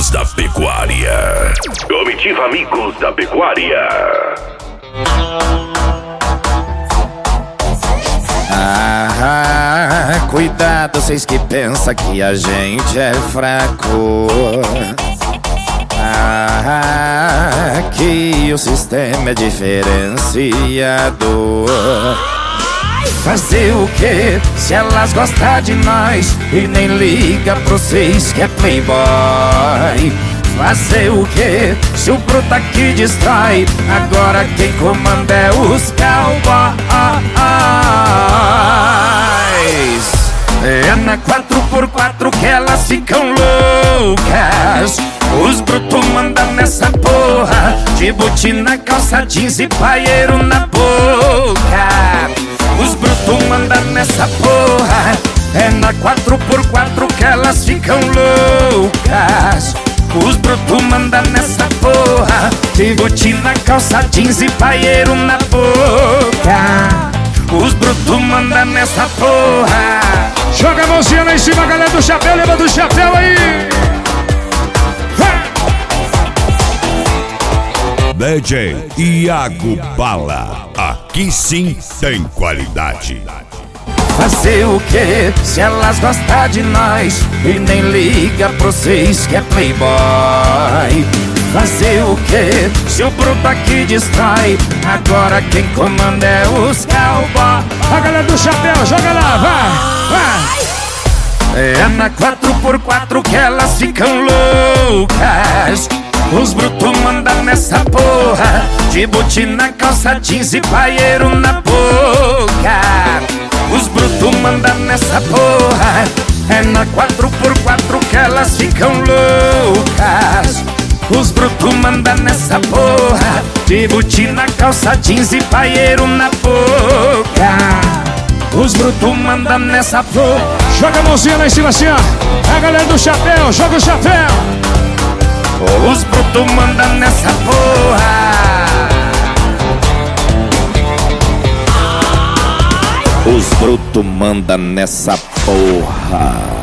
Amigos da Pecuária. Comitiva Amigos da Pecuária. Cuidado, vocês que pensam que a gente é fraco. Que o sistema é diferenciado. Fazer o que se elas gostam de nós e nem liga pra vocês que é playboy? Fazer o que se o bruto aqui destrói? Agora quem comanda é os cowboys. É na 4x4 que elas ficam loucas. Os brutos mandam nessa porra, de botina, calça jeans e paieiro na boca. Os brutos mandam nessa porra. É na 4x4 que elas ficam loucas. Os brutos mandam nessa porra, de botina, calça jeans e paieiro na boca. Os brutos mandam nessa porra. Joga a mãozinha lá em cima, galera do chapéu, lembra do chapéu aí. DJ Iago Bala, aqui sim tem qualidade. Fazer o que se elas gostam de nós e nem liga pra vocês que é playboy? Fazer o que se o bruto aqui destrói? Agora quem comanda é os cowboys. A galera do chapéu, joga lá, vai. É na 4x4 que elas ficam loucas. Os brutos mandam nessa porra, de botina, calça jeans e paieiro na boca. Os brutos mandam nessa porra. É na 4x4 que elas ficam loucas. Os brutos mandam nessa porra, de botina, calça jeans e paieiro na boca. Os brutos mandam nessa porra. Joga a mãozinha lá em cima assim, ó. A galera do chapéu, joga o chapéu. Os brutos mandam nessa porra. Os brutos mandam nessa porra.